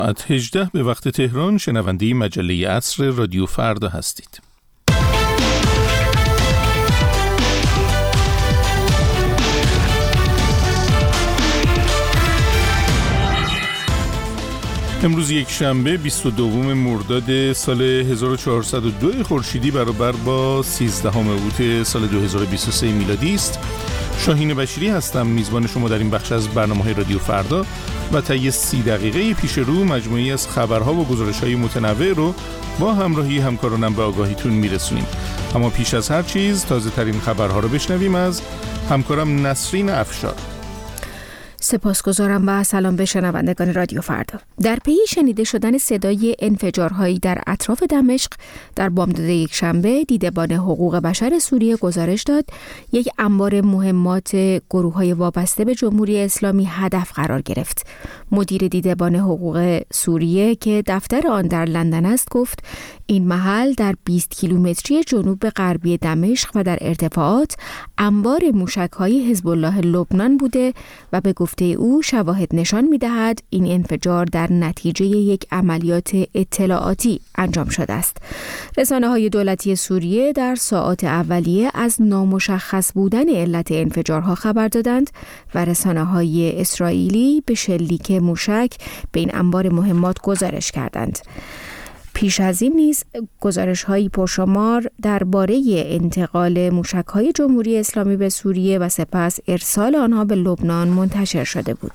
ساعت 18 به وقت تهران شنونده مجله عصر رادیو فردا هستید. امروز یک شنبه 22 مرداد سال 1402 خورشیدی برابر با 13 اوت سال 2023 میلادی است. شاهین بشیری هستم، میزبان شما در این بخش از برنامه‌های رادیو فردا و طی 30 دقیقه پیش رو مجموعی از خبرها و گزارش‌های متنوع رو با همراهی همکارانم به آگاهیتون میرسونیم. اما پیش از هر چیز تازه ترین خبرها رو بشنویم از همکارم نسرین افشار. سپاسگزارم و سلام به شنوندگان رادیو فردا. در پی شنیده شدن صدای انفجارهایی در اطراف دمشق در بامداد یک شنبه، دیدبان حقوق بشر سوریه گزارش داد یک انبار مهمات گروه‌های وابسته به جمهوری اسلامی هدف قرار گرفت. مدیر دیدبان حقوق سوریه که دفتر آن در لندن است گفت این محل در 20 کیلومتری جنوب غربی دمشق و در ارتفاعات انبار موشک‌های حزب الله لبنان بوده و به گفته او شواهد نشان می‌دهد این انفجار در نتیجه یک عملیات اطلاعاتی انجام شده است. رسانه‌های دولتی سوریه در ساعات اولیه از نامشخص بودن علت انفجارها خبر دادند و رسانه‌های اسرائیلی به شلیک موشک به این انبار مهمات گزارش کردند. پیش از این نیز گزارش‌های پرشمار درباره انتقال موشک‌های جمهوری اسلامی به سوریه و سپس ارسال آنها به لبنان منتشر شده بود.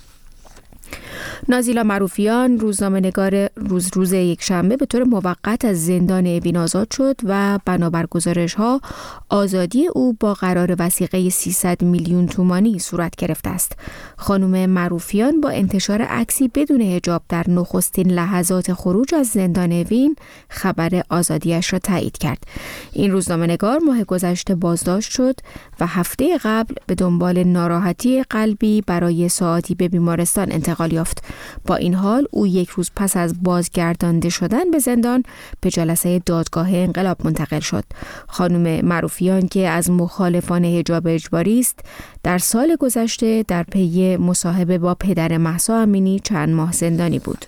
نازیلا معروفیان روزنامه‌نگار روز یک شنبه به طور موقت از زندان اوین آزاد شد و بنابر گزارش‌ها آزادی او با قرار وثیقه 300 میلیون تومانی صورت گرفته است. خانم معروفیان با انتشار عکسی بدون حجاب در نخستین لحظات خروج از زندان اوین خبر آزادیش را تایید کرد. این روزنامه‌نگار ماه گذشته بازداشت شد و هفته قبل به دنبال ناراحتی قلبی برای ساعاتی به بیمارستان انتقال یافت. با این حال او یک روز پس از بازگردانده شدن به زندان به جلسه دادگاه انقلاب منتقل شد. خانم معروفیان که از مخالفان حجاب اجباری است، در سال گذشته در پی مصاحبه با پدر مهسا امینی چند ماه زندانی بود.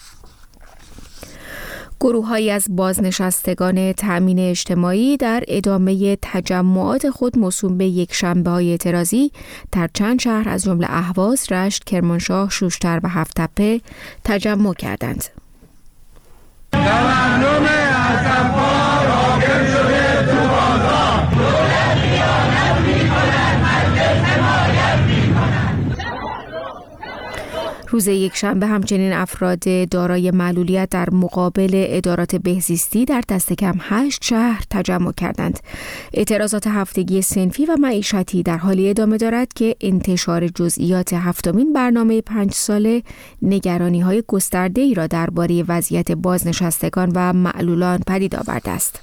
گروه‌هایی از بازنشستگان تأمین اجتماعی در ادامه تجمعات خود موسوم به یک شنبه‌های اعتراضی در چند شهر از جمله اهواز، رشت، کرمانشاه، شوشتر و هفت‌تپه تجمع کردند. تورم اسب‌ها حاکم شده تو بازار، دولت خیانت می‌کند، مجلس حمایت می‌کند. روز یک شنبه همچنین افراد دارای معلولیت در مقابل ادارات بهزیستی در دست کم 8 شهر تجمع کردند. اعتراضات هفتگی صنفی و معیشتی در حالی ادامه دارد که انتشار جزئیات هفتمین برنامه 5 ساله نگرانی‌های گسترده‌ای را درباره وضعیت بازنشستگان و معلولان پدید آورده است.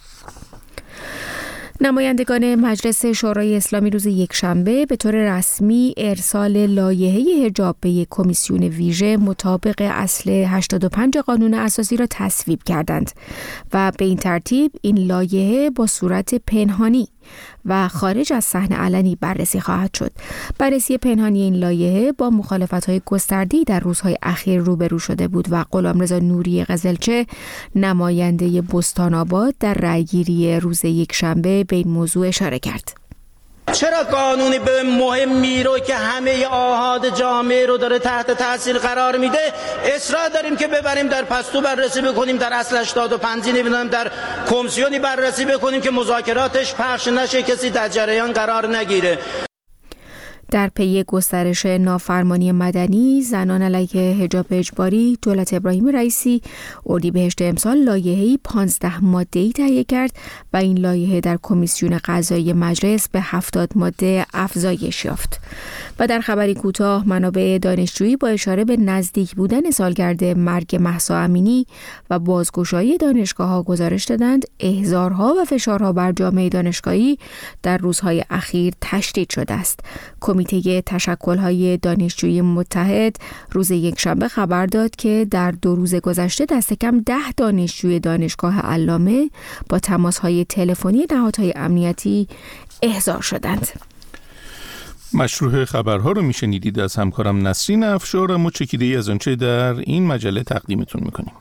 نمایندگان مجلس شورای اسلامی روز یک شنبه به طور رسمی ارسال لایحه حجاب به یک کمیسیون ویژه مطابق اصل 85 قانون اساسی را تصویب کردند و به این ترتیب این لایحه با صورت پنهانی و خارج از صحن علنی بررسی خواهد شد. بررسی پنهانی این لایحه با مخالفت‌های گسترده‌ای در روزهای اخیر روبرو شده بود و غلامرضا نوری قزلچه نماینده بستان آباد در رأیگیری روز یک شنبه به این موضوع اشاره کرد. چرا قانونی به مهمی رو که همه آحاد جامعه رو داره تحت تاثیر قرار میده اصرار داریم که ببریم در پستو بررسی بکنیم، در اصل 85 نمیدونم در کمیسیونی بررسی بکنیم که مذاکراتش پخش نشه، کسی در جریان قرار نگیره. در پی گسترش نافرمانی مدنی زنان علیه حجاب اجباری، دولت ابراهیم رئیسی اردیبهشت امسال لایحه‌ای 15 ماده‌ای تهیه کرد و این لایحه در کمیسیون قضایی مجلس به 70 ماده افزایش یافت. و در خبری کوتاه، منابع دانشجویی با اشاره به نزدیک بودن سالگرد مرگ مهسا امینی و بازگشایی دانشگاه‌ها گزارش دادند احضارها و فشارها بر جامعه دانشگاهی در روزهای اخیر تشدید شده است. کمیته تشکل‌های دانشجویی متحد روز یکشنبه خبر داد که در 2 روز گذشته دست کم 10 دانشجوی دانشگاه علامه با تماس‌های تلفنی نهادهای امنیتی احضار شدند. مشروع خبرها رو میشنیدید از همکارم نسرین افشار، اما چکیده‌ای از آنچه در این مجله تقدیمتون میکنیم.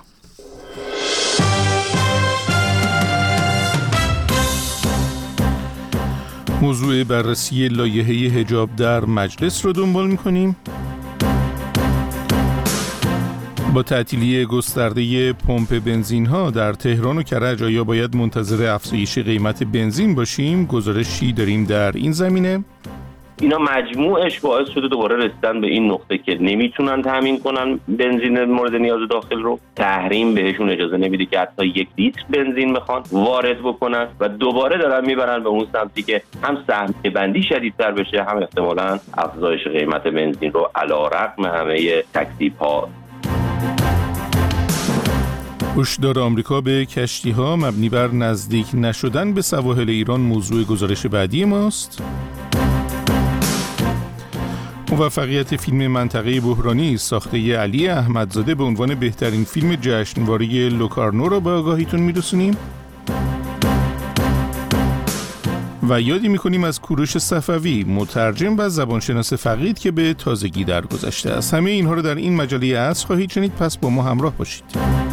موضوع بررسی لایحه حجاب در مجلس رو دنبال میکنیم. با تعطیلی گسترده پمپ بنزین ها در تهران و کرج آیا باید منتظر افزایش قیمت بنزین باشیم؟ گزارشی داریم در این زمینه. اینا مجموعش باعث شده دوباره رسیدن به این نقطه که نمیتونن تامین کنن بنزین مورد نیاز داخل رو. تحریم بهشون اجازه نمیده که حتی 1 لیتر بنزین بخوان وارد بکنن و دوباره دارن میبرن به اون سمتی که هم سهمیه بندی شدیدتر بشه، هم احتمالاً افزایش قیمت بنزین رو علیرغم همه تکذیب‌ها. هشدار آمریکا به کشتی‌ها مبنی بر نزدیک نشدن به سواحل ایران موضوع گزارش بعدی ماست. موفقیت فیلم منطقه بحرانی ساخته علی احمدزاده به عنوان بهترین فیلم جشنواره لوکارنو را به آگاهیتون میرسونیم و یادی میکنیم از کوروش صفوی، مترجم و زبانشناس فقید که به تازگی درگذشته است. همه اینها رو در این مجله عصر خواهید شنید، پس با ما همراه باشید.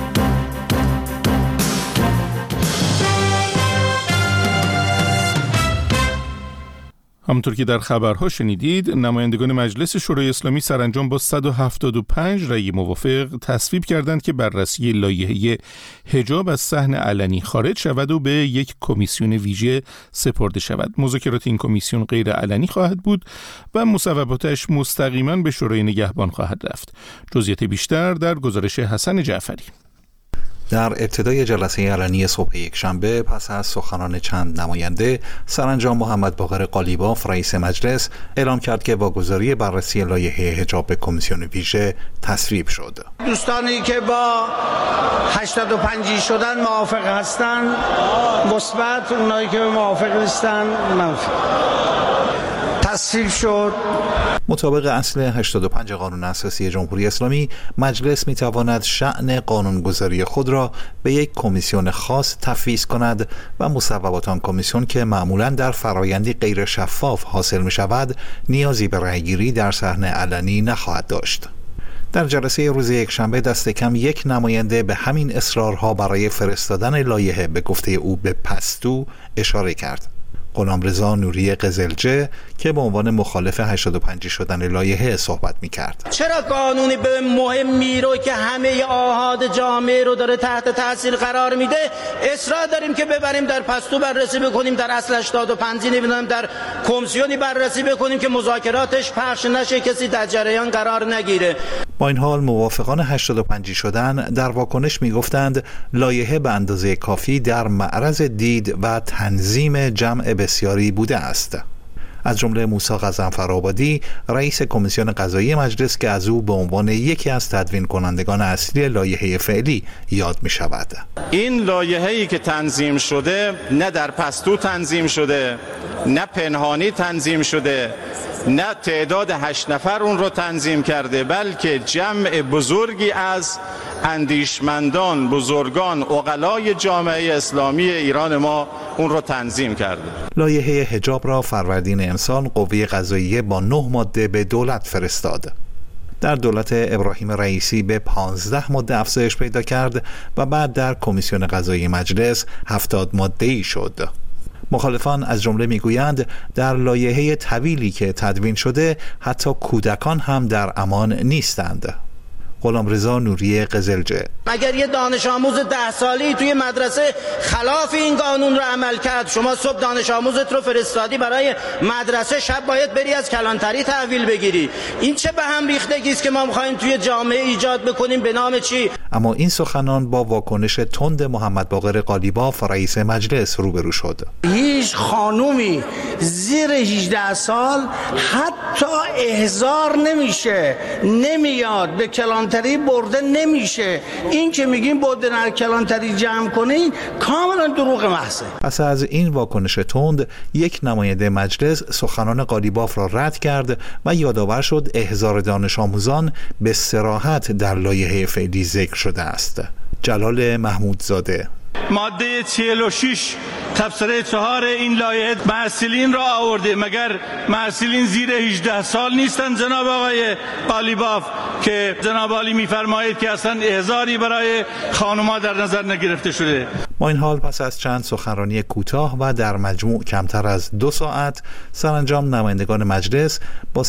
همونطور که در خبرها شنیدید، نمایندگان مجلس شورای اسلامی سرانجام با 175 رأی موافق تصویب کردند که بررسی لایحه حجاب از صحن علنی خارج شود و به یک کمیسیون ویژه سپرده شود. مذاکرات این کمیسیون غیر علنی خواهد بود و مصوباتش مستقیما به شورای نگهبان خواهد رفت. جزئیات بیشتر در گزارش حسن جعفری. در ابتدای جلسه علنی صبح یکشنبه پس از سخنان چند نماینده، سرانجام محمد باقر قالیباف رئیس مجلس اعلام کرد که واگذاری بررسی لایحه حجاب به کمیسیون ویژه تصویب شد. دوستانی که با 85 شدن موافق هستند مثبت، اونایی که موافق نیستن منفی. تصویب شد. مطابق اصل 85 قانون اساسی جمهوری اسلامی، مجلس میتواند شأن قانونگذاری خود را به یک کمیسیون خاص تفویض کند و مصوبات آن کمیسیون که معمولاً در فرایندی غیر شفاف حاصل می شود، نیازی به رأیگیری در صحن علنی نخواهد داشت. در جلسه روز یکشنبه دست کم یک نماینده به همین اصرارها برای فرستادن لایحه به گفته او به پستو اشاره کرد. غلامرضا نوری قزلجه که به عنوان مخالف 85 شدن لایحه صحبت می‌کرد. چرا قانونی به مهمی رو که همه آحاد جامعه رو داره تحت تاثیر قرار میده اصرار داریم که ببریم در پستو بررسی بکنیم، در اصل 85 نمیدونم در کمیسیونی بررسی بکنیم که مذاکراتش پخش نشه، کسی در جریان قرار نگیره. با این حال موافقان 85 شدن در واکنش میگفتند لایحه به اندازه کافی در معرض دید و تنظیم جمع بسیاری بوده است. از جمله موسی غضنفرآبادی رئیس کمیسیون قضایی مجلس که از او به عنوان یکی از تدوین کنندگان اصلی لایحه فعلی یاد می شود. این لایحه‌ای که تنظیم شده نه در پستو تنظیم شده، نه پنهانی تنظیم شده، نه تعداد 8 نفر اون رو تنظیم کرده، بلکه جمع بزرگی از اندیشمندان، بزرگان، عقلای جامعه اسلامی ایران ما اون رو تنظیم کرده. لایحه حجاب را فروردین امسال قوه قضاییه با 9 ماده به دولت فرستاد. در دولت ابراهیم رئیسی به 15 ماده افزایش پیدا کرد و بعد در کمیسیون قضایی مجلس 70 ماده‌ای شد. مخالفان از جمله میگویند در لایحه طویلی که تدوین شده حتی کودکان هم در امان نیستند. غلامرضا نوری قزلجه: اگر یه دانش آموز 10 سالی توی مدرسه خلاف این قانون رو عمل کرد، شما صبح دانش آموزت رو فرستادی برای مدرسه، شب باید بری از کلانتری تحویل بگیری. این چه به هم ریختگی است که ما می‌خوایم توی جامعه ایجاد بکنیم؟ به نام چی؟ اما این سخنان با واکنش تند محمد باقر قالیباف رئیس مجلس روبرو شد. هیچ خانومی زیر 18 سال حتی احضار نمیشه، نمیاد به کلانتری برده نمیشه. این که میگیم برده در کلانتری جمع کنین کاملا دروغ محضه. پس از این واکنش تند، یک نماینده مجلس سخنان قالیباف را رد کرد و یادآور شد احضار دانش آموزان به صراحت در لایحه فعلی ذکر شده است. جلال محمودزاده: ماده 46 تبصره 4 این لایحه محصلین را آورده. مگر محصلین زیر 18 سال نیستن جناب آقای قالیباف که جناب عالی میفرمایید که اصلا احضاری برای خانم‌ها در نظر نگرفته شده؟ با این حال پس از چند سخنرانی کوتاه و در مجموع کمتر از 2 ساعت سرانجام نمایندگان مجلس با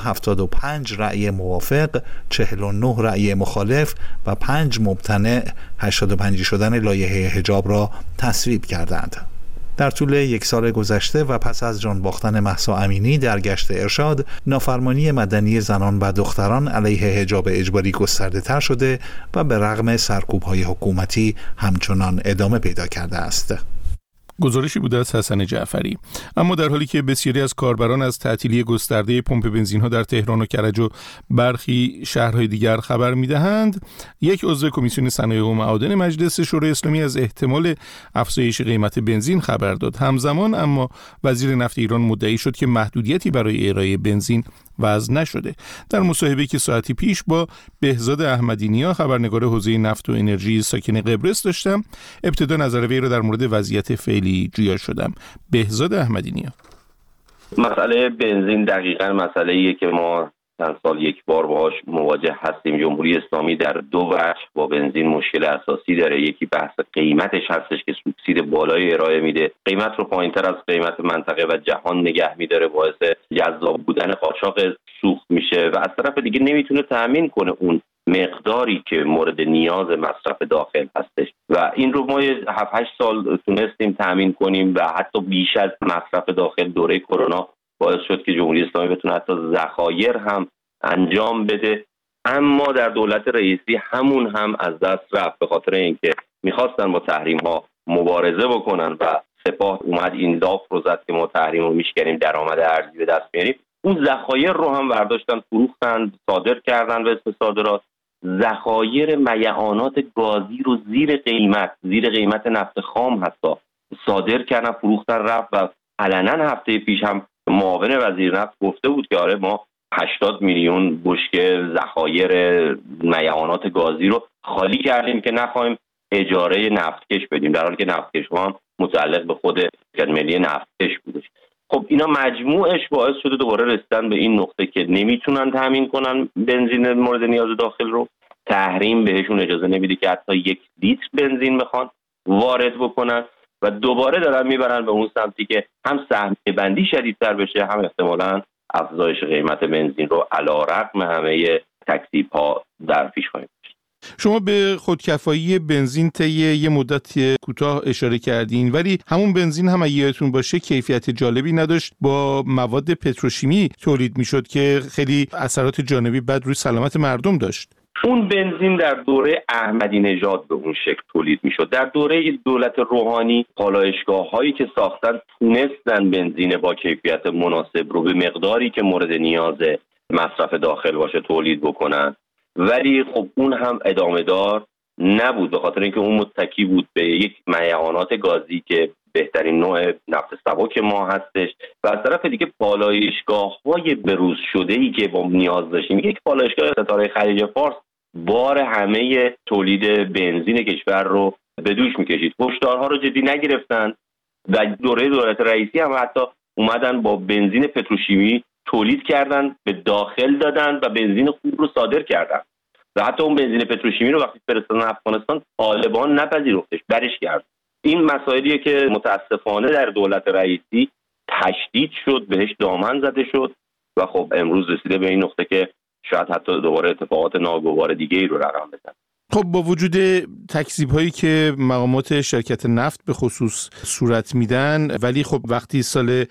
175 رأی موافق، 49 رأی مخالف و 5 ممتنع 85 شدن لایحه حجاب را تصویب کردند. در طول 1 سال گذشته و پس از جان باختن مهسا امینی در گشت ارشاد، نافرمانی مدنی زنان و دختران علیه حجاب اجباری گسترده تر شده و به رغم سرکوب‌های حکومتی همچنان ادامه پیدا کرده است. گزارشی بوده از حسن جعفری. اما در حالی که بسیاری از کاربران از تعطیلی گسترده پمپ بنزین‌ها در تهران و کرج و برخی شهرهای دیگر خبر می‌دهند، یک عضو کمیسیون صنایع و معادن مجلس شورای اسلامی از احتمال افزایش قیمت بنزین خبر داد. همزمان اما وزیر نفت ایران مدعی شد که محدودیتی برای ارائه بنزین وضع نشده. در مصاحبه‌ای که ساعتی پیش با بهزاد احمدی‌نیا خبرنگار حوزه نفت و انرژی ساکن قبرس داشتم، ابتدا نظر وی را در مورد وضعیت فعلی جویا شدم. بهزاد احمدی‌نیا: مسئله بنزین دقیقاً مسئله‌ایه که ما چند سال یک بار باهاش مواجه هستیم. جمهوری اسلامی در 2 وجه با بنزین مشکل اساسی داره. یکی بحث قیمتش هستش که سوبسید بالای ارائه میده، قیمت رو پایین‌تر از قیمت منطقه و جهان نگه میداره، باعث جذاب بودن قاچاق سوخت میشه و از طرف دیگه نمیتونه تأمین کنه اون مقداری که مورد نیاز مصرف داخل هستش و این رو ما 7-8 سال تونستیم تأمین کنیم و حتی بیش از مصرف داخل دوره کرونا باعث شد که جمهوری اسلامی بتونه حتی ذخایر هم انجام بده. اما در دولت رئیسی همون هم از دست رفت به خاطر اینکه میخواستن با تحریم ها مبارزه بکنن و سپاه اومد این لاف رو زد که ما تحریم رو میشکنیم، درآمد ارزی به دست میاریم. اون ذخایر رو هم برداشتن فروختن، صادر کردن به اسم صادرات. ذخایر میعانات گازی رو زیر قیمت نفت خام حتی صادر کردن، فروختن، رفت و علنا هفته پیش هم معاون وزیر نفت گفته بود که آره ما 80 میلیون بشکه ذخایر میعانات گازی رو خالی کردیم که نخواهیم اجاره نفتکش بدیم، در حالی که نفتکش هم متعلق به خود شرکت ملی نفتکش بودش. خب اینا مجموعش باعث شده دوباره رسیدن به این نقطه که نمیتونن تامین کنن بنزین مورد نیاز داخل رو. تحریم بهشون اجازه نمیده که حتی 1 لیتر بنزین بخوان وارد بکنن و دوباره دارن میبرن به اون سمتی که هم سهمیه بندی شدیدتر بشه، هم احتمالاً افزایش قیمت بنزین رو علیرغم همه تکذیب‌ها در پیش خواهیم داشت. شما به خودکفایی بنزین طی یه مدت کوتاه اشاره کردین، ولی همون بنزین هم اگه یادتون باشه کیفیت جالبی نداشت، با مواد پتروشیمی تولید میشد که خیلی اثرات جانبی بد روی سلامت مردم داشت. اون بنزین در دوره احمدی نژاد به اون شکل تولید میشد. در دوره دولت روحانی پالایشگاه‌هایی که ساختن تونستن بنزین با کیفیت مناسب رو به مقداری که مورد نیاز مصرف داخل باشه تولید بکنن، ولی خب اون هم ادامه دار نبود به خاطر اینکه اون متکی بود به یک میعانات گازی که بهترین نوع نفت سبک ما هستش و از طرف دیگه پالایشگاه‌های بروز شده‌ای که با نیاز داشتیم. یک پالایشگاه ستاره خلیج فارس بار همه تولید بنزین کشور رو به دوش میکشید. هشدارها رو جدی نگرفتن و دوره دولت رئیسی هم حتی اومدن با بنزین پتروشیمی تولید کردن، به داخل دادن و بنزین خوب رو صادر کردن و حتی اون بنزین پتروشیمی رو وقتی فرستادن افغانستان طالبان نپذیرفتش، برش کرد. این مسائلیه که متاسفانه در دولت رئیسی تشدید شد، بهش دامن زده شد و خب امروز رسیده به این نقطه که شاید حتی دوباره اتفاقات ناگوار دیگه ای رو رقم بزنه. خب با وجود تکذیب هایی که مقامات شرکت نفت به خصوص صورت میدن، ولی خب وقتی سال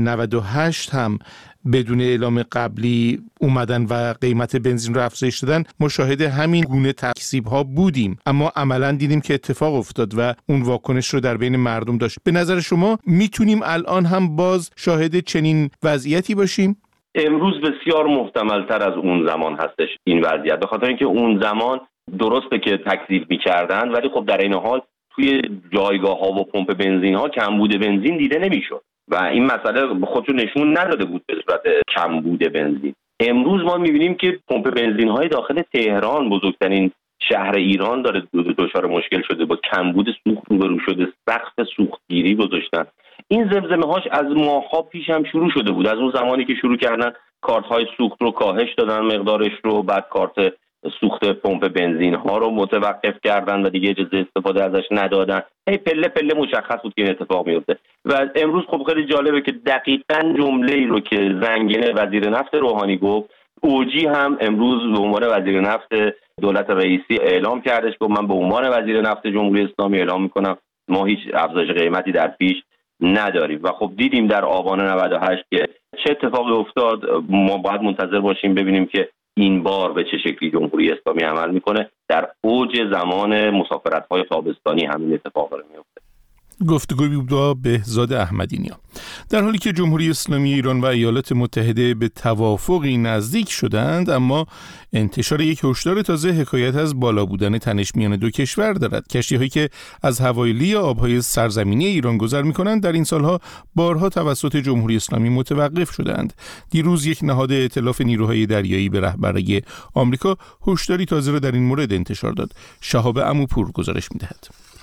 98 هم بدون اعلام قبلی اومدن و قیمت بنزین رو افزایش دادن، ما شاهد همین گونه تکذیب ها بودیم، اما عملا دیدیم که اتفاق افتاد و اون واکنش رو در بین مردم داشت. به نظر شما میتونیم الان هم باز شاهد چنین وضعیتی باشیم؟ امروز بسیار محتمل‌تر از اون زمان هستش این وضعیت، به خاطر اینکه اون زمان درسته که تکذیب می‌کردن ولی خب در این حال توی جایگاه‌ها و پمپ بنزین‌ها کمبود بنزین دیده نمی‌شد و این مسئله خودشو نشون نداده بود به صورت کمبود بنزین. امروز ما می‌بینیم که پمپ بنزین‌های داخل تهران، بزرگترین شهر ایران، داره دچار مشکل شده، با کمبود سوخت روبرو شده، سقف سوختگیری گذاشتن این زمزمه‌هاش از ماه‌ها پیش هم شروع شده بود. از اون زمانی که شروع کردن کارت‌های سوخت رو کاهش دادن مقدارش رو، بعد کارت سوخت پمپ بنزین ها رو متوقف کردن و دیگه اجازه استفاده ازش ندادن. پله پله مشخص بود که این اتفاق میفته و امروز خب خیلی جالبه که دقیقاً جمله‌ای رو که زنگنه وزیر نفت روحانی گفت، اوجی هم امروز به عنوان وزیر نفت دولت رئیسی اعلام کردش که من به عنوان وزیر نفت جمهوری اسلامی اعلام میکنم ما هیچ افزایش قیمتی در پیش نداریم. و خب دیدیم در آبان 98 که چه اتفاقی افتاد. ما باید منتظر باشیم ببینیم که این بار به چه شکلی جمهوری اسلامی عمل میکنه. در اوج زمان مسافرت‌های تابستانی همین اتفاق داره میفته. گفتگوی بود با بهزاد احمدی‌نیا. در حالی که جمهوری اسلامی ایران و ایالات متحده به توافقی نزدیک شدند، اما انتشار یک هشدار تازه حکایت از بالا بودن تنش میان دو کشور دارد. کشتی‌هایی که از حوالی آب‌های سرزمینی ایران گذر می‌کنند در این سالها بارها توسط جمهوری اسلامی متوقف شدند. دیروز یک نهاد ائتلاف نیروهای دریایی به رهبری آمریکا هشداری تازه را در این مورد انتشار داد. شهاب عموپور گزارش می‌دهد.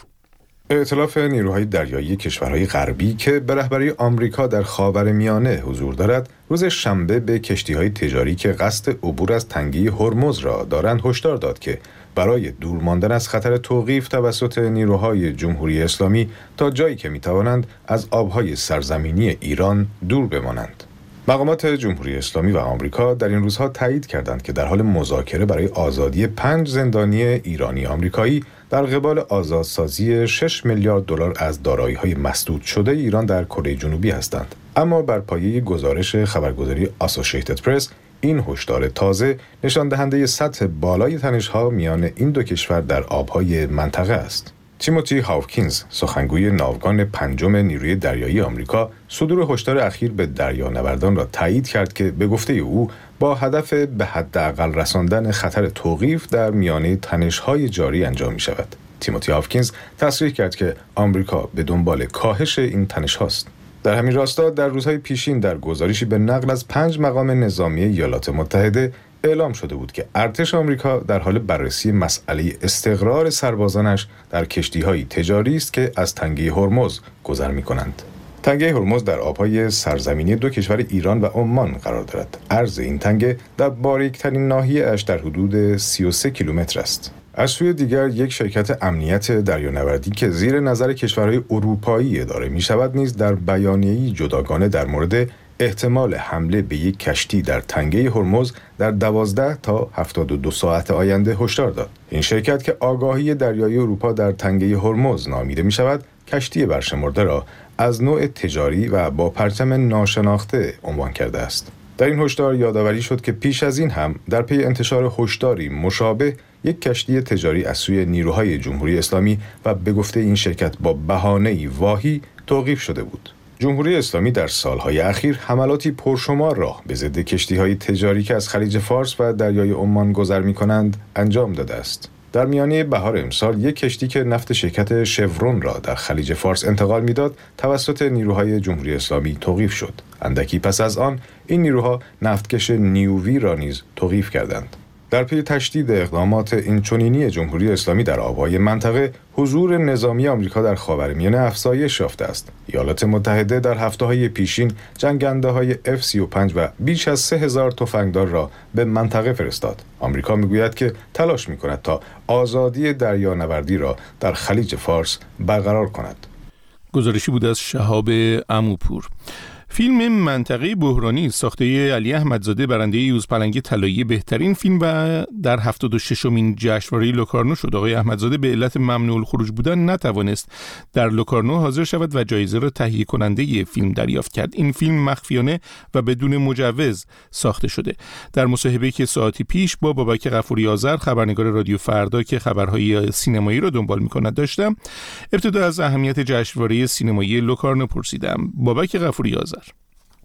ائتلاف نیروهای دریایی کشورهای غربی که به رهبری آمریکا در خاورمیانه حضور دارد، روز شنبه به کشتی‌های تجاری که قصد عبور از تنگه هرمز را دارند هشدار داد که برای دور ماندن از خطر توقیف توسط نیروهای جمهوری اسلامی تا جایی که می‌توانند از آب‌های سرزمینی ایران دور بمانند. مقامات جمهوری اسلامی و آمریکا در این روزها تایید کردند که در حال مذاکره برای آزادی 5 زندانی ایرانی آمریکایی در قبال آزادسازی 6 میلیارد دلار از دارایی‌های مسدود شده ایران در کره جنوبی هستند. اما بر پایه گزارش خبرگزاری آسوشییتد پرس، این هشدار تازه نشان دهنده سطح بالای تنش‌ها میان این دو کشور در آب‌های منطقه است. تیموتی هاوکینز، سخنگوی ناوگان 5 نیروی دریایی آمریکا، صدور هشدار اخیر به دریانوردان را تایید کرد که به گفته او با هدف به حداقل رساندن خطر توقیف در میانه تنش‌های جاری انجام می‌شود. تیموتی هاوکینز تصریح کرد که آمریکا به دنبال کاهش این تنش‌هاست. در همین راستا در روزهای پیشین در گزارشی به نقل از 5 مقام نظامی ایالات متحده اعلام شده بود که ارتش آمریکا در حال بررسی مسئله استقرار سربازانش در کشتی‌های تجاری است که از تنگه هرمز گذر می‌کنند. تنگه هرمز در آب‌های سرزمینی دو کشور ایران و عمان قرار دارد. عرض این تنگه در باریک‌ترین ناحیه‌اش در حدود 33 کیلومتر است. از سوی دیگر یک شرکت امنیت دریانوردی که زیر نظر کشورهای اروپایی اداره می‌شود نیز در بیانیه‌ای جداگانه در مورد احتمال حمله به یک کشتی در تنگه هرمز در 12 تا 72 ساعت آینده هشدار داد. این شرکت که آگاهی دریایی اروپا در تنگه هرمز نامیده می شود، کشتی برشمرده را از نوع تجاری و با پرچم ناشناخته عنوان کرده است. در این هشدار یادآوری شد که پیش از این هم در پی انتشار هشداری مشابه یک کشتی تجاری از سوی نیروهای جمهوری اسلامی و به گفته این شرکت با بهانه‌ای واهی توقیف شده بود. جمهوری اسلامی در سالهای اخیر حملاتی پرشمار را به ضد کشتی‌های تجاری که از خلیج فارس و دریای عمان گذر می‌کنند انجام داده است. در میانه بهار امسال یک کشتی که نفت شرکت شورون را در خلیج فارس انتقال می‌داد توسط نیروهای جمهوری اسلامی توقیف شد. اندکی پس از آن این نیروها نفتکش نیووی را نیز توقیف کردند. در پی تشدید اقدامات اینچنینی جمهوری اسلامی در آب‌های منطقه، حضور نظامی آمریکا در خاورمیانه افزایش یافته است. ایالات متحده در هفته‌های پیشین جنگنده‌های F-35 و بیش از 3000 تفنگدار را به منطقه فرستاد. آمریکا می‌گوید که تلاش می‌کند تا آزادی دریانوردی را در خلیج فارس برقرار کند. گزارشی بود از شهاب عموپور. فیلم منطقه بحرانی ساخته علی احمدزاده برنده یوزپلنگ طلایی بهترین فیلم و در 76مین جشنواره لوکارنو شد. آقای احمدزاده به علت ممنوع الخروج بودن نتوانست در لوکارنو حاضر شود و جایزه را تهیه کننده فیلم دریافت کرد. این فیلم مخفیانه و بدون مجوز ساخته شده. در مصاحبه‌ای که ساعتی پیش با بابک غفوری آذر خبرنگار رادیو فردا که خبرهای سینمایی را دنبال می‌کند داشتم، ابتدا از اهمیت جشنواره سینمایی لوکارنو پرسیدم. بابک غفوری آذر: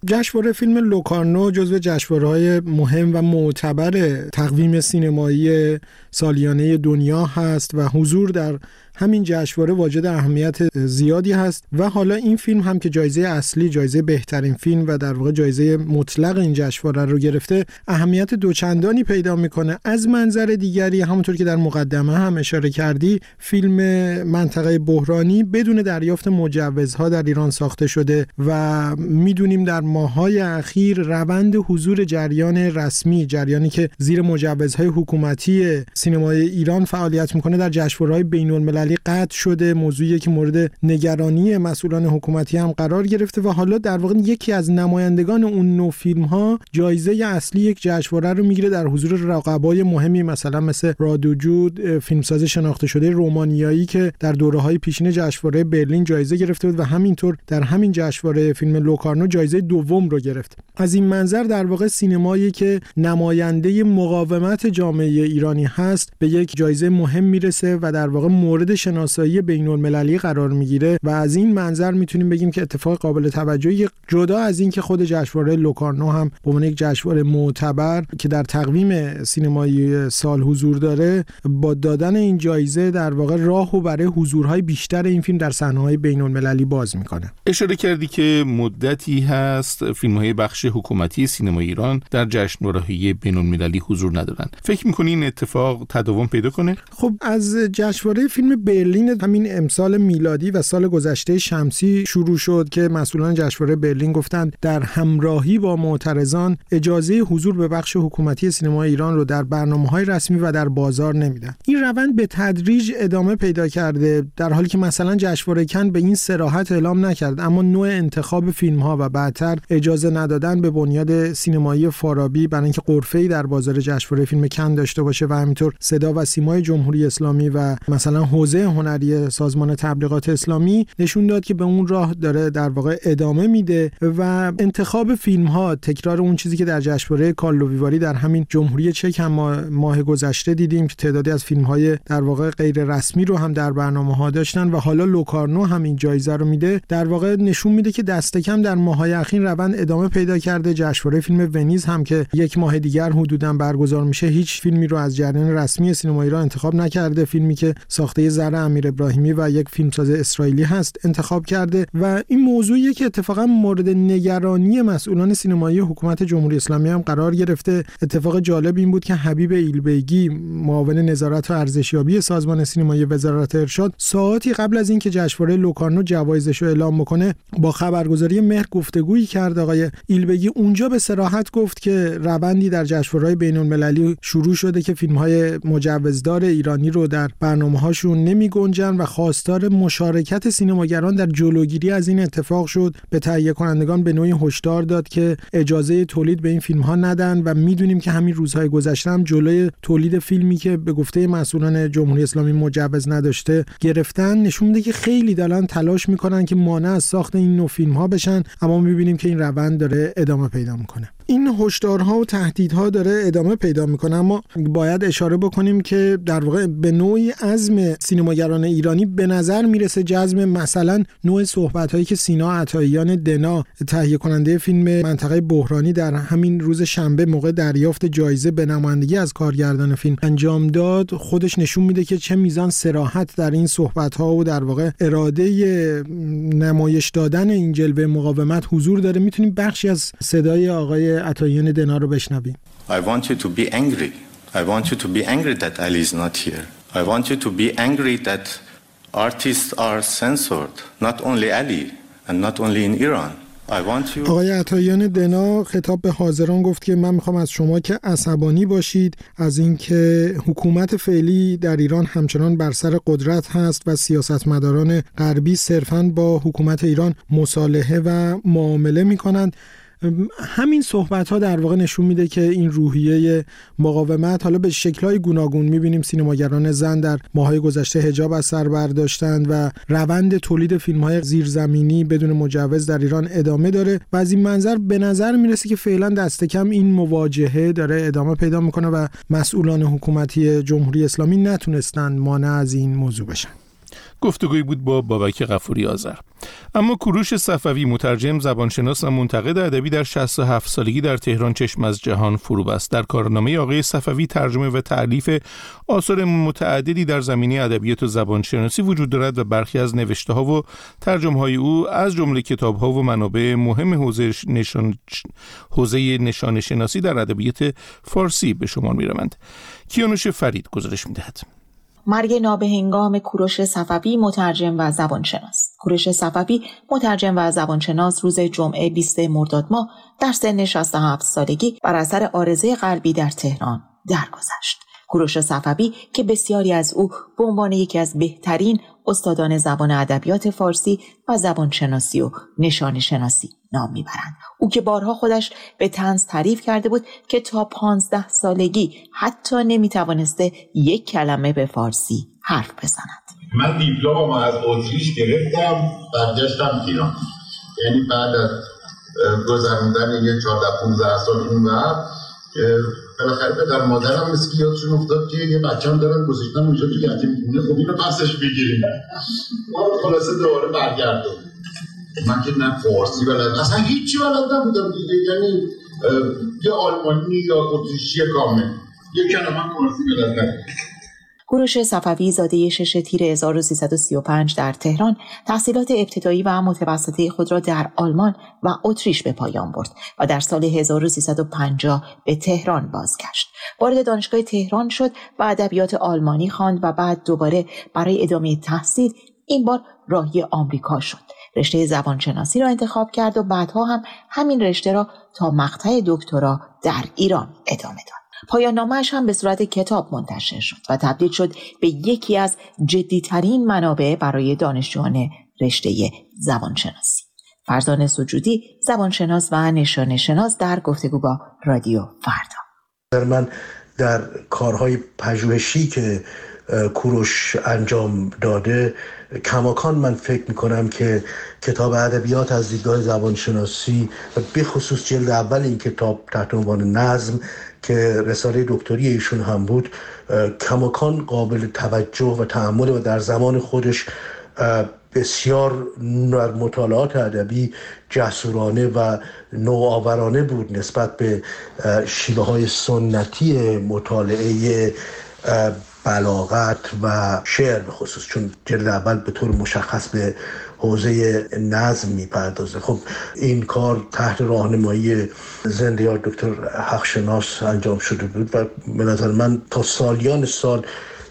جشنواره فیلم لوکارنو جزو جشنواره‌های مهم و معتبر تقویم سینمایی سالیانه دنیا هست و حضور در همین جشنواره واجد اهمیت زیادی هست و حالا این فیلم هم که جایزه اصلی، جایزه بهترین فیلم و در واقع جایزه مطلق این جشنواره رو گرفته، اهمیت دوچندانی پیدا میکنه. از منظر دیگری همونطور که در مقدمه هم اشاره کردی، فیلم منطقه بحرانی بدون دریافت مجوزها در ایران ساخته شده و میدونیم در ماه‌های اخیر روند حضور جریان رسمی، جریانی که زیر مجوزهای حکومتی سینمای ایران فعالیت میکنه، در جشنواره‌های بین‌المللی قطع شده. موضوعی که مورد نگرانی مسئولان حکومتی هم قرار گرفته و حالا در واقع یکی از نمایندگان اون نوع فیلم‌ها جایزه اصلی یک جشنواره رو میگیره در حضور رقبای مهمی مثلا مثل رادوجود، فیلمساز شناخته شده رومانیایی که در دوره‌های پیشین جشنواره برلین جایزه گرفته بود و همینطور در همین جشنواره فیلم لوکارنو جایزه دوم رو گرفت. از این منظر در واقع سینمایی که نماینده مقاومت جامعه ایرانی هست به یک جایزه مهم میرسه و در واقع مورد شناسایی بین‌المللی قرار میگیره و از این منظر میتونیم بگیم که اتفاق قابل توجهی، جدا از این که خود جشنواره لوکارنو هم به عنوان یک جشنواره معتبر که در تقویم سینمایی سال حضور داره، با دادن این جایزه در واقع راهو برای حضورهای بیشتر این فیلم در صحنه‌های بین‌المللی باز میکنه. اشاره کردی که مدتی هست فیلم‌های بخش حکومتی سینمای ایران در جشنواره‌های بین‌المللی حضور ندارن. فکر می‌کنی این اتفاق تداوم پیدا کنه؟ خب از جشنواره فیلم برلین همین امسال میلادی و سال گذشته شمسی شروع شد که مسئولان جشنواره برلین گفتند در همراهی با معترضان اجازه حضور به بخش حکومتی سینمای ایران رو در برنامه‌های رسمی و در بازار نمیدن. این روند به تدریج ادامه پیدا کرده، در حالی که مثلا جشنواره کن به این صراحت اعلام نکرد، اما نوع انتخاب فیلم‌ها و بعدتر اجازه ندادن به بنیاد سینمایی فارابی برای اینکه غرفه‌ای در بازار جشنواره فیلم کن داشته باشه و همینطور صدا و سیمای جمهوری اسلامی و مثلا حوزه هنری سازمان تبلیغات اسلامی نشون داد که به اون راه داره در واقع ادامه میده و انتخاب فیلم‌ها تکرار اون چیزی که در جشنواره کارلوویواری در همین جمهوری چک هم ماه گذشته دیدیم که تعدادی از فیلم‌های در واقع غیر رسمی رو هم در برنامه‌ها داشتن و حالا لوکارنو هم این جایزه رو میده، در واقع نشون میده که دست کم در ماه‌های اخیر روند ادامه پیدا کرده. جشنواره فیلم ونیز هم که یک ماه دیگر حدوداً برگزار میشه هیچ فیلمی رو از جریان رسمی سینمایی ایران انتخاب نکرده، فیلمی که ساخته زر امیر ابراهیمی و یک فیلمساز اسرائیلی هست انتخاب کرده و این موضوعیه که اتفاقا مورد نگرانی مسئولان سینمایی حکومت جمهوری اسلامی هم قرار گرفته. اتفاق جالب این بود که حبیب ایلبیگی، معاون نظارت و ارزشیابی سازمان سینمایی وزارت ارشاد، ساعاتی قبل از اینکه جشنواره لوکارنو جوایزش رو اعلام بکنه با خبرگزاری مهر گفتگویی کرد. آقای ایلبیگی اونجا به صراحت گفت که روندی در جشنواره‌های بین‌المللی شروع شده که فیلم‌های مجوزدار ایرانی رو در برنامه‌هاشون نمی‌گنجن و خواستار مشارکت سینماگران در جلوگیری از این اتفاق شد. به تهیه کنندگان به نوعی هشدار داد که اجازه تولید به این فیلم‌ها ندن و می‌دونیم که همین روزهای گذشته هم جلوی تولید فیلمی که به گفته مسئولان جمهوری اسلامی مجوز نداشته گرفتن. نشون میده که خیلی دارن تلاش می‌کنن که مانع از ساخت این نوع فیلم‌ها بشن، اما می‌بینیم که این روند داره ادامه پیدا می‌کنه. این هشدارها و تهدیدها داره ادامه پیدا میکنه، اما باید اشاره بکنیم که در واقع به نوعی عزم سینماگران ایرانی به نظر میرسه جزم مثلا نوع صحبت‌هایی که سینا عطاییان دنا، تهیه کننده فیلم منطقه بحرانی، در همین روز شنبه موقع دریافت جایزه به نمایندگی از کارگردان فیلم انجام داد، خودش نشون میده که چه میزان صراحت در این صحبت‌ها و در واقع اراده نمایش دادن این جلوه مقاومت حضور داره. میتونیم بخشی از صدای آقای عطاییان دنا رو بشنویم. I want you to be angry. I want you to be angry that Ali is not here. I want you to be angry that artists are censored, not only Ali and not only in Iran. آقای عطاییان دنا خطاب به حاضران گفت که من میخوام از شما که عصبانی باشید از اینکه حکومت فعلی در ایران همچنان بر سر قدرت هست و سیاستمداران غربی صرفاً با حکومت ایران مصالحه و معامله میکنند. همین صحبت‌ها در واقع نشون میده که این روحیه مقاومت حالا به شکل‌های گوناگون می‌بینیم. سینماگران زن در ماه‌های گذشته حجاب از سر برداشتند و روند تولید فیلم‌های زیرزمینی بدون مجوز در ایران ادامه داره و از این منظر به نظر میرسه که فعلا دست کم این مواجهه داره ادامه پیدا میکنه و مسئولان حکومتی جمهوری اسلامی نتونستن مانع از این موضوع بشن. گفتگویی بود با بابک غفوری آذر. اما کوروش صفوی، مترجم، زبانشناس و منتقد ادبی، در 67 سالگی در تهران چشم از جهان فرو بست. در کارنامه آقای صفوی ترجمه و تألیف آثار متعددی در زمینه ادبیات و زبانشناسی وجود دارد و برخی از نوشته‌ها و ترجمه‌های او از جمله کتاب‌ها و منابع مهم حوزه نشانه‌شناسی در ادبیات فارسی به شمار می‌روند. کیانوش فرید گزارش می‌دهد. مرگ نابهنگام کوروش صفوی، مترجم و زبانشناس. کوروش صفوی، مترجم و زبانشناس، روز جمعه 20 مرداد ماه در سن 67 سالگی بر اثر عارضه قلبی در تهران درگذشت. کوروش صفوی که بسیاری از او به عنوان یکی از بهترین استادان زبان ادبیات فارسی و زبانشناسی و نشانه‌شناسی نام میبرند. او که بارها خودش به طنز تعریف کرده بود که تا 15 سالگی حتی نمیتوانسته یک کلمه به فارسی حرف بزند. من دیپلمم از اتریش گرفتم، برگشتم ایران. یعنی بعد از گذروندن یه 14-15 سال اون وقت بالاخره پدر مادرم مثل که یادشون افتاد که یه بچه‌ام دارن گذاشتن اونجا تو یتیمخونه، خب اینو پسش بگیریم. خلاصه دوباره برگردم. من که نه فارسی بلد، اصلا هیچی بلد نبودم دیگه، یعنی یه آلمانی یا اتریشی کامل، یه کلمه فارسی بلد نبودم. کوروش صفوی زاده 6 تیر 1335 در تهران تحصیلات ابتدایی و متوسطه خود را در آلمان و اتریش به پایان برد و در سال 1350 به تهران بازگشت. وارد دانشگاه تهران شد و ادبیات آلمانی خواند و بعد دوباره برای ادامه تحصیل این بار راهی آمریکا شد. رشته زبانشناسی را انتخاب کرد و بعدها هم همین رشته را تا مقطع دکترا در ایران ادامه داد. پایان نامه‌اش هم به صورت کتاب منتشر شد و تبدیل شد به یکی از جدی‌ترین منابع برای دانشجویان رشته زبانشناسی. فرزان سجودی، زبانشناس و نشانه‌شناس، در گفتگو با رادیو فردا. من در کارهای پژوهشی که کوروش انجام داده کماکان من فکر میکنم که کتاب ادبیات از دیدگاه زبانشناسی و به خصوص جلد اول این کتاب تحت عنوان نظم که رساله دکتری ایشون هم بود کماکان قابل توجه و تأمل و در زمان خودش بسیار در مطالعات ادبی جسورانه و نوآورانه بود نسبت به شیوه های سنتی مطالعه بلاغت و شعر به خصوص، چون جلد اول به طور مشخص به حوزه نظم میپردازه. خب این کار تحت راهنمایی زنده یاد دکتر حقشناس انجام شده بود و به نظر من تا سالیان سال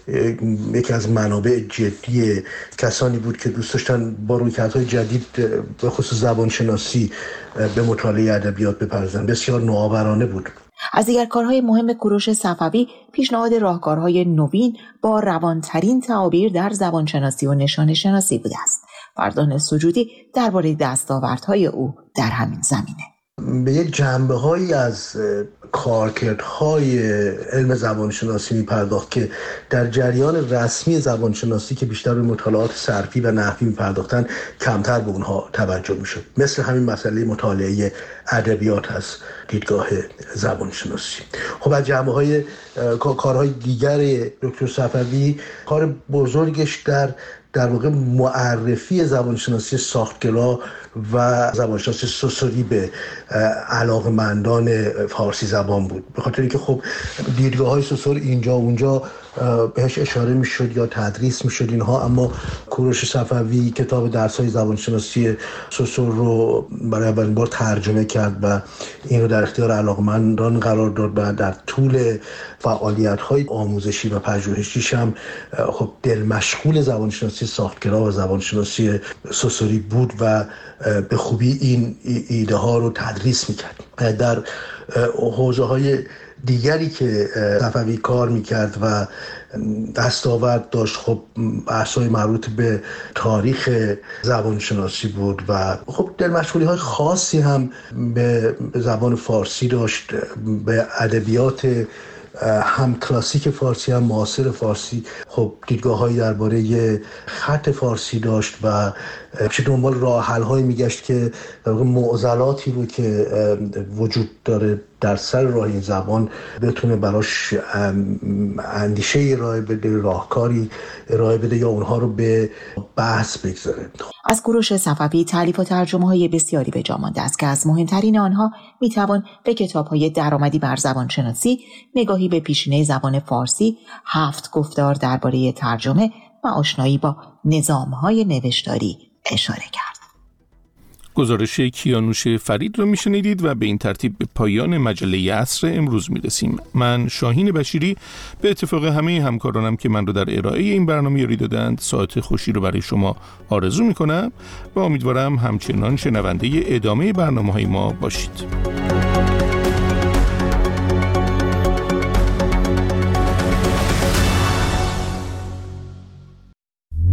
یکی از منابع جدی کسانی بود که دوست داشتن با رویکردهای جدید به خصوص زبانشناسی به مطالعه ادبیات بپردازن. بسیار نوآورانه بود. از دیگر کارهای مهم کوروش صفوی پیشنهاد راهکارهای نوین با روانترین تعابیر در زبانشناسی و نشانه‌شناسی بوده است. فرزان سجودی درباره دستاوردهای او در همین زمینه به یک جنبه‌هایی از کارکردهای علم زبانشناسی می‌پرداخت که در جریان رسمی زبانشناسی که بیشتر به مطالعات صرفی و نحوی می‌پرداختن کمتر به اونها توجه می‌شد. مثل همین مسئله مطالعه ادبیات از دیدگاه زبانشناسی. خب از جنبه‌های کارهای دیگر دکتر صفوی کار بزرگش در واقع معرفی زبانشناسی ساختگرا و زبانشناسی سوسوری به علاقمندان فارسی زبان بود، به خاطر اینکه خب دیدگاه‌های سوسور اینجا اونجا بهش اشاره میشد یا تدریس میشد اینها، اما کوروش صفوی کتاب درس‌های زبانشناسی سوسور رو برای اولین بار ترجمه کرد و این رو در اختیار علاقمندان قرار داد و در طول فعالیت‌های آموزشی و پژوهشیش هم خب دل مشغول زبانشناسی ساختگرا و زبانشناسی سوسوری بود و به خوبی این ایده ها رو تدریس میکرد. در حوزه‌های دیگری که صفوی کار میکرد و دستاورد داشت، خب بحث‌های مربوط به تاریخ زبانشناسی بود و خب دلمشغولی‌های خاصی هم به زبان فارسی داشت، به ادبیات هم کلاسیک فارسی هم معاصر فارسی. خب دیدگاه‌هایی درباره خط فارسی داشت و چه دنبال راه حل‌هایی میگشت که در واقع معضلاتی رو که وجود داره در سر راه این زبان بتونه براش اندیشه ارائه بده، راهکاری ارائه بده یا اونها رو به بحث بگذاره. از کوروش صفوی تالیف و ترجمه‌های بسیاری به جا مانده است که از مهمترین آنها میتوان به کتاب‌های درآمدی بر زبانشناسی، نگاهی به پیشینه زبان فارسی، 7 گفتار درباره ترجمه و آشنایی با نظام‌های نوشتاری اشاره کرد. گزارش کیانوش فرید رو میشنیدید و به این ترتیب به پایان مجله عصر امروز میرسیم. من شاهین بشیری به اتفاق همه همکارانم که من رو در ارائه این برنامه یاری دادند ساعت خوشی رو برای شما آرزو میکنم و امیدوارم همچنان شنونده ادامه برنامه‌های ما باشید.